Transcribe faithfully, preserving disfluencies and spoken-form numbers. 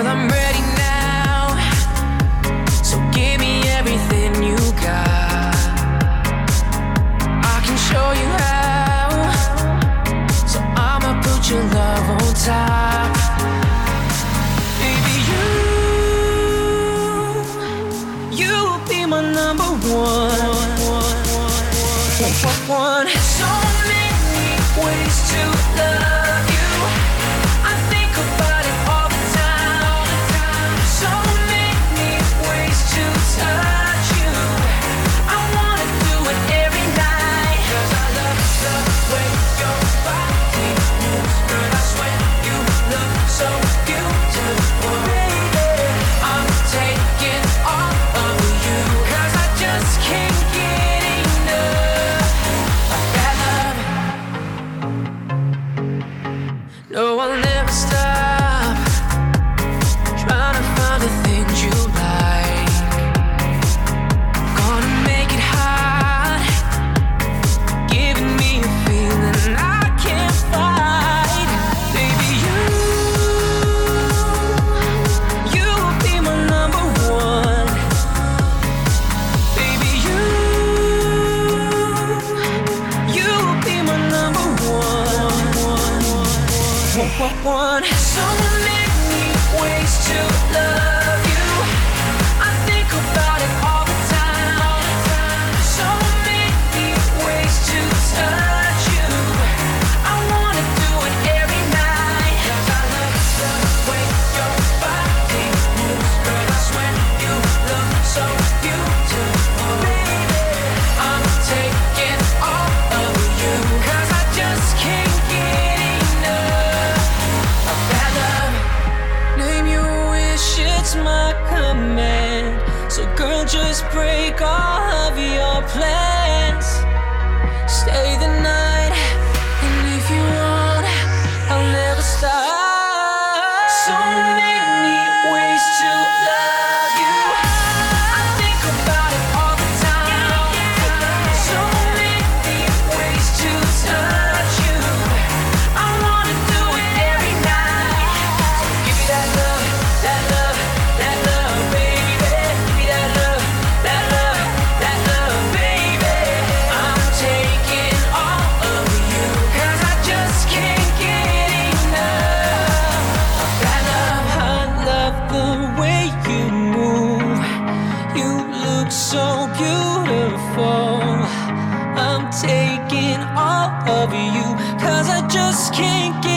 Well, I'm ready now, so give me everything you got. I can show you how, so I'ma put your love on top. Baby, you, you'll be my number one. One. So many ways to love you. I think about it all the time. So many ways to touch you. I wanna do it every night. 'Cause I love the way your body moves. Girl, I swear you look so beautiful. Baby, I'm taking all of you. 'Cause I just can't get enough of that love. No, I'll never stop trying to find the things you like. Gonna make it hot, giving me a feeling I can't fight. Baby, you, you will be my number one. Baby, you, you will be my number one. One. So many ways to love you. I think about it all the time. So many ways to touch you. I wanna do it every night. 'Cause I love the way your body moves. Girl, I swear you look so beautiful. Baby, I'm taking all of you. 'Cause I just can't get enough of that love. Name your wish, it's my command. So girl, just break all of your plans. Stay the night, and if you want, I'll never stop. So many ways to love you. I think about it all the time. So many ways to touch you. I wanna do it every night. So give me that love, that love, that love, baby. Give me that love, that love, that love, baby. I'm taking all of you. 'Cause I just can't get enough of that love. I love the way you move. You look so beautiful. I'm taking all of you. 'Cause I just can't get